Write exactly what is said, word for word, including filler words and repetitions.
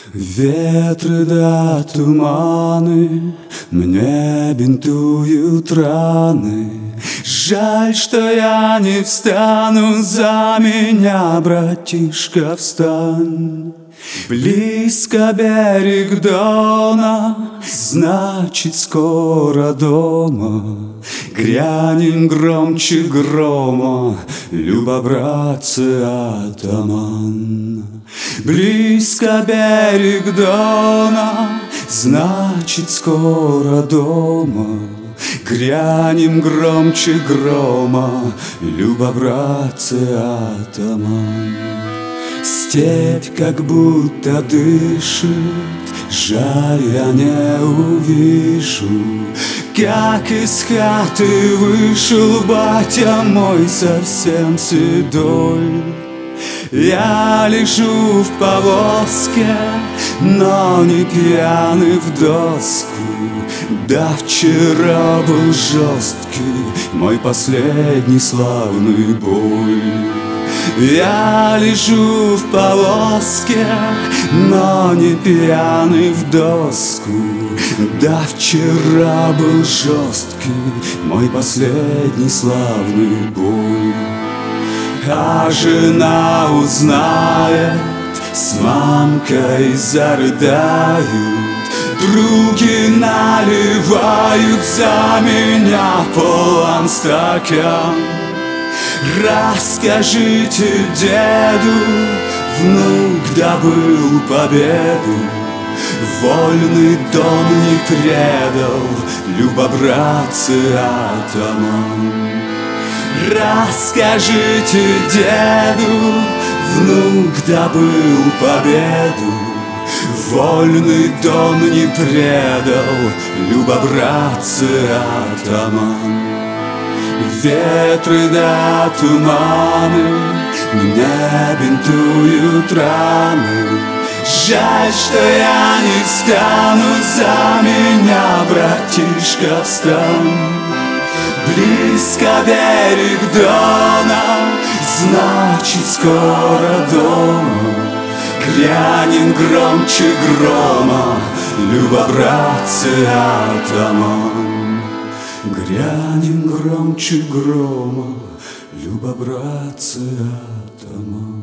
Ветры да туманы мне бинтуют раны. Жаль, что я не встану, за меня, братишка, встань. Близко берег Дона, значит, скоро дома. Грянем громче грома, Люба, братцы, атаман. Близко берег Дона, значит, скоро дома. Грянем громче грома, Люба, братцы, атаман. Степь как будто дышит, жаль, я не увижу, как из хаты вышел батя мой совсем седой. Я лежу в повозке, но не пьяный в доску. Да вчера был жесткий мой последний славный бой. Я лежу в повозке, но не пьяный в доску. Да вчера был жесткий мой последний славный бой. А жена узнает, с мамкой зарыдают. Други наливают за меня полон стакан. Расскажите деду, внук добыл победу. Вольный дом не предал, Люба, братцы, атаман. Расскажите деду, внук добыл победу. Вольный дом не предал, Люба, братцы, атаман. Ветры да туманы мне бинтуют раны. Жаль, что я не встану, за меня, братишка, встань. Близко берег Дона, значит, скоро дома. Грянем громче грома, Люба, братцы, атаман. Грянем громче грома, Люба, братцы, атаман.